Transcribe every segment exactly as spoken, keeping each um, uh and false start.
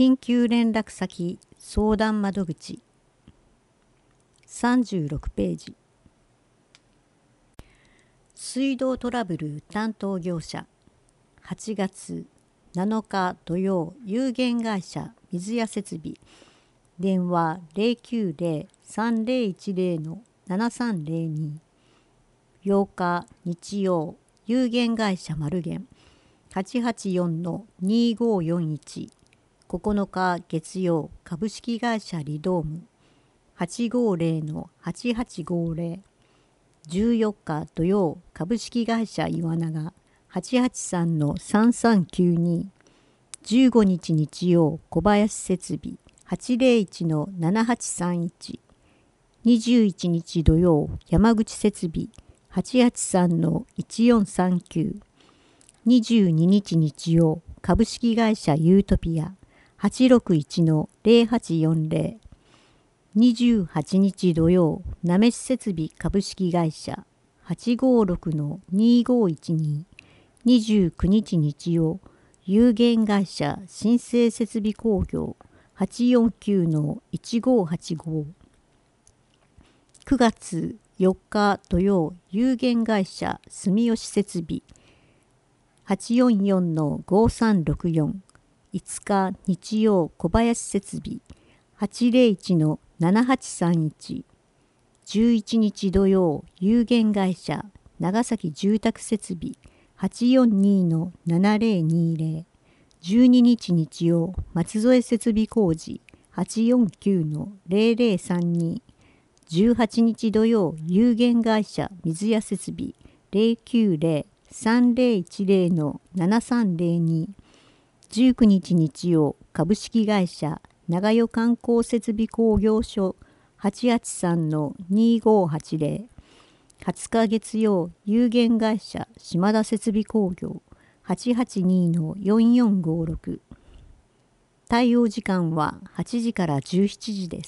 緊急連絡先相談窓口さんじゅうろくページ。水道トラブル担当業者はちがつなのか土曜有限会社水や設備電話 ゼロきゅうゼロ さんゼロいちゼロ ななさんゼロに ようか日曜有限会社マルゲン はちはちよん にごよんいちここのか月曜株式会社リドーム はちごゼロ はちはちごゼロ じゅうよっか土曜株式会社岩永 はちはちさん さんさんきゅうに じゅうごにち日曜小林設備 はちゼロいち ななはちさんいち にじゅういちにち土曜山口設備 はちはちさん いちよんさんきゅう にじゅうににち日曜株式会社ユートピア はちろくいち ゼロはちよんゼロ にじゅうはちにち土曜なめし設備株式会社 はちごろく にごいちに にじゅうくにち日曜有限会社新生設備工業 はちよんきゅう いちごはちご くがつよっか土曜有限会社住吉設備 はちよんよん ごさんろくよん いつか日曜小林設備 はちゼロいち ななはちさんいち じゅういちにち土曜有限会社長崎住宅設備 はちよんに ななゼロにゼロ じゅうににち日曜松添設備工事 はちよんきゅう ゼロゼロさんに じゅうはちにち土曜有限会社水や設備 ゼロきゅうゼロ さんゼロいちゼロ ななさんゼロに じゅうくにち日曜株式会社長与観光設備工業所 はちはちさん にごはちゼロ はつか月曜有限会社島田設備工業 はちはちに よんよんごろく 対応時間ははちじからじゅうしちじです。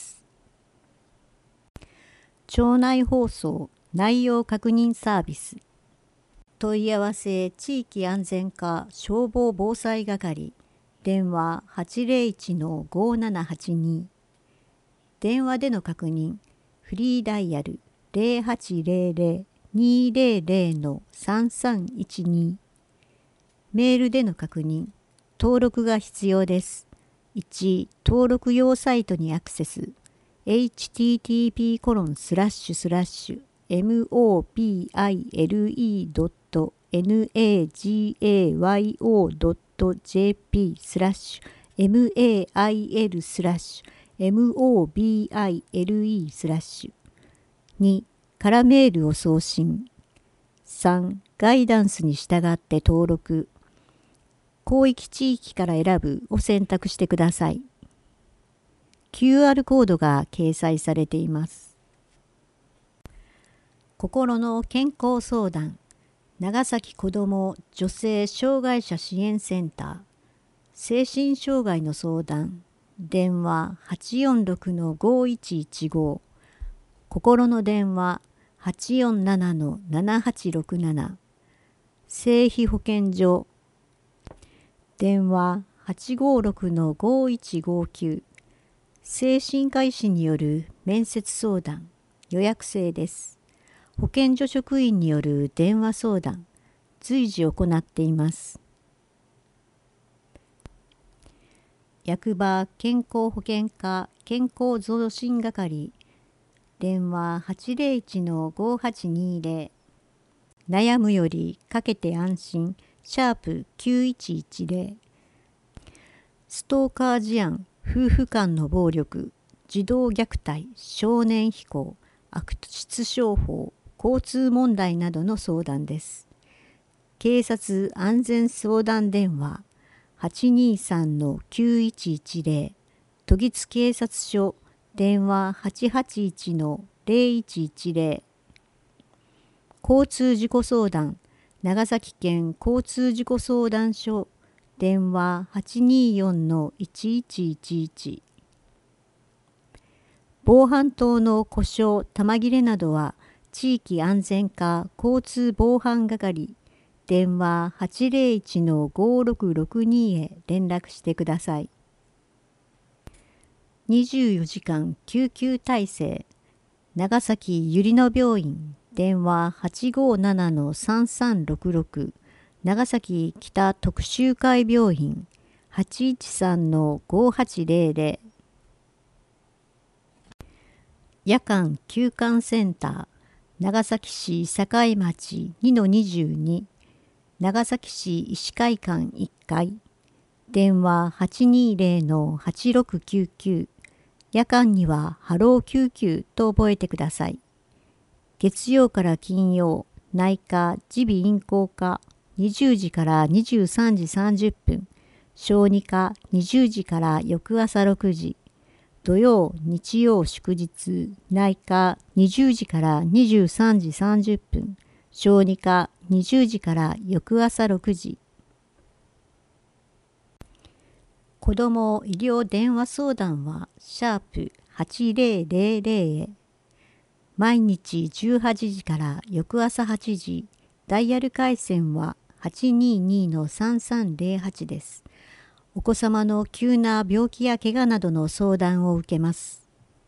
町内放送内容確認サービス問い合わせ地域安全課消防防災係電話 はちゼロいち ごななはちに 電話での確認フリーダイヤル ゼロはちゼロゼロ にゼロゼロ さんさんいちに メールでの確認登録が必要です。いち登録用サイトにアクセス エイチティーティーピーコロンスラッシュスラッシュエムオービーアイエルイードットナガヨドットジェーピースラッシュエムエーアイエルスラッシュエムオービーアイエルイースラッシュにからメールを送信さんガイダンスに従って登録広域地域から選ぶを選択してください。キューアール コードが掲載されています。心の健康相談長崎子ども女性障害者支援センター精神障害の相談電話 はちよんろく ごいちいちご 心の電話 はちよんなな ななはちろくなな 性被保健所電話 はちごろく ごいちごきゅう 精神科医師による面接相談予約制です。保健所職員による電話相談随時行っています。役場健康保険課健康増進係電話 はちゼロいち ごはちにゼロ 悩むよりかけて安心シャープきゅういちいちゼロストーカー事案夫婦間の暴力児童虐待少年非行悪質商法交通問題などの相談です。警察安全相談電話 はちにさん きゅういちいちゼロ 都議津警察署電話 はちはちいち ゼロいちいちゼロ 交通事故相談長崎県交通事故相談所電話 はちによん いちいちいちいち 防犯灯の故障弾切れなどは地域安全課交通防犯係電話 はちゼロいち ごろくろくに へ連絡してください。 にじゅうよじかん救急体制。長崎ゆりの病院電話 はちごななのさんさんろくろく。長崎北特集会病院 はちいちさんのごはちぜろぜろ。夜間急患センター長崎市境町 にのにじゅうに。長崎市医師会館いっかい電話 はちにーぜろのはちろくきゅうきゅう。夜間にはハロー救急と覚えてください。月曜から金曜、内科、耳鼻咽喉科にじゅうじからにじゅうさんじさんじゅっぷん、小児科にじゅうじから翌朝ろくじ、土曜、日曜、祝日、内科にじゅうじからにじゅうさんじさんじゅっぷん、小児科にじゅうじから翌朝ろくじ。子ども医療電話相談はシャープはちぜろぜろぜろへ。毎日じゅうはちじから翌朝はちじ、ダイヤル回線ははちにーにーのさんさんぜろはちです。お子様の急な病気や怪我などの相談を受けます。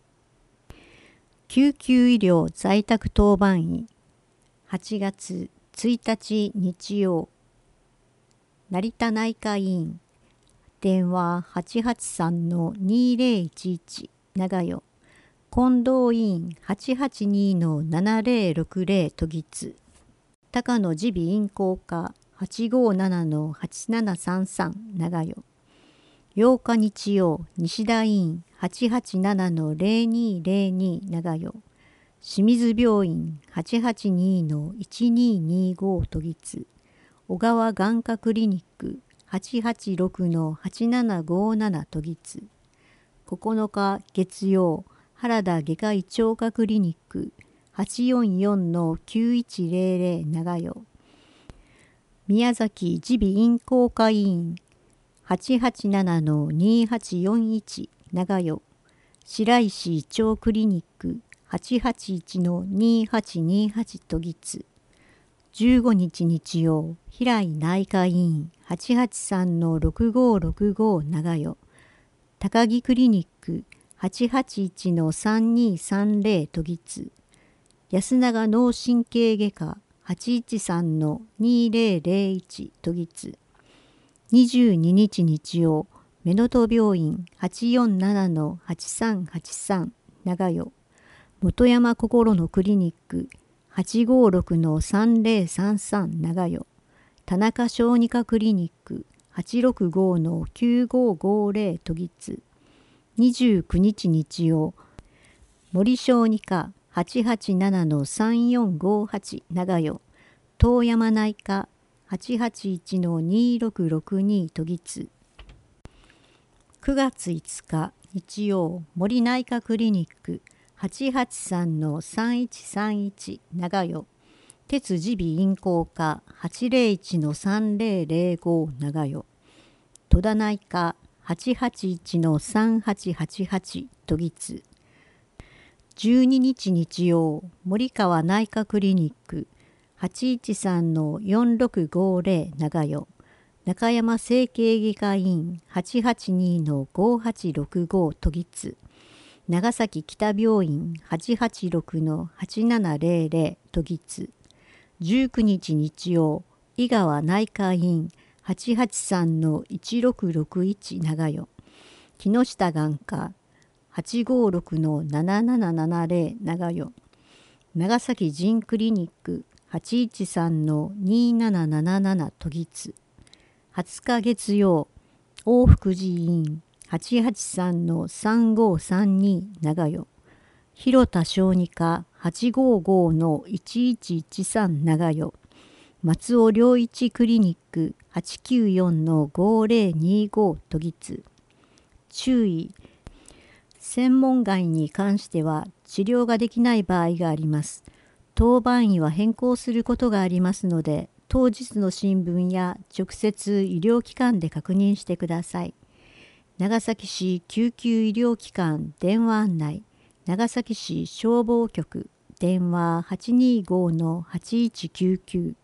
救急医療在宅当番医はちがつついたち日曜。成田内科医院電話 はちはちさんのにぜろいちいち 長与。近藤医院 はちはちにのななぜろろくぜろ 都議津。高野耳鼻咽喉科 はちごななのはちななさんさん 長与。ようか日曜西田医院 はちはちななのぜろにぜろに 長与。清水病院 はちはちにのいちににご 都議津。小川眼科クリニック はちはちろくのはちななごなな 都議津。ここのか月曜原田外科胃腸科クリニック はちよんよんのきゅういちぜろぜろ 長与。宮崎耳鼻咽喉科医院 はちはちななのにはちよんいち 長与。白石胃腸クリニック はちはちいちのにはちにはち 都議津。じゅうごにち日曜平井内科医院 はちはちさんのろくごろくご 長与。高木クリニック はちはちいちのさんにさんぜろ 都議津。安永脳神経外科 はちいちさんのにぜろぜろいち 都議津。にじゅうににち日曜目のと病院 はちよんななのはちさんはちさん 長与。本山心のクリニック はちごろくのさんぜろさんさん 長与。田中小児科クリニック はちろくごのきゅうごごぜろ 都議津。にじゅうくにち日曜森小児科 はちはちななのさんよんごはち 長与。遠山内科 はちはちいちのにろくろくに 都議津。くがついつか日曜森内科クリニック はちはちさんのさんいちさんいち 長与。鉄耳鼻咽喉科 はちぜろいちのさんぜろぜろご 長与。戸田内科 はちはちいちのさんはちはちはち 都議津。じゅうににち日曜森川内科クリニック はちいちさんのよんろくごぜろ 長与。中山整形外科医院 はちはちにのごはちろくご 都議津。長崎北病院 はちはちろくのはちななぜろぜろ 都議津。じゅうくにち日曜井川内科医院 はちはちさんのいちろくろくいち 長与。木下眼科 はちごろくのななななななぜろ 長与。長崎腎クリニック はちいちさんのにななななな 都議津。はつか月曜大福寺医院 はちはちさんのさんごさんに 長与。広田小児科 はちごごのいちいちいちさん 長与。松尾良一クリニック はちきゅうよんのごぜろにご 都議津。注意。専門外に関しては治療ができない場合があります。当番医は変更することがありますので、当日の新聞や直接医療機関で確認してください。長崎市救急医療機関電話案内。長崎市消防局電話 はちにごのはちいちきゅうきゅう。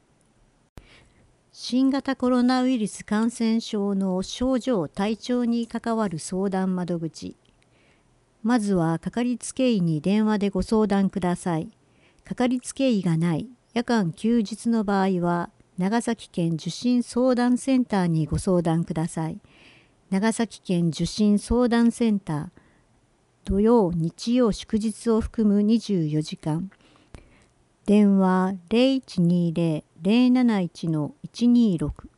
新型コロナウイルス感染症の症状・体調に関わる相談窓口。 まずはかかりつけ医に電話でご相談ください。かかりつけ医がない、夜間休日の場合は、長崎県受診相談センターにご相談ください。長崎県受診相談センター、土曜、日曜、祝日を含むにじゅうよじかん。電話 ゼロいちにゼロ ゼロなないちのいちにーろく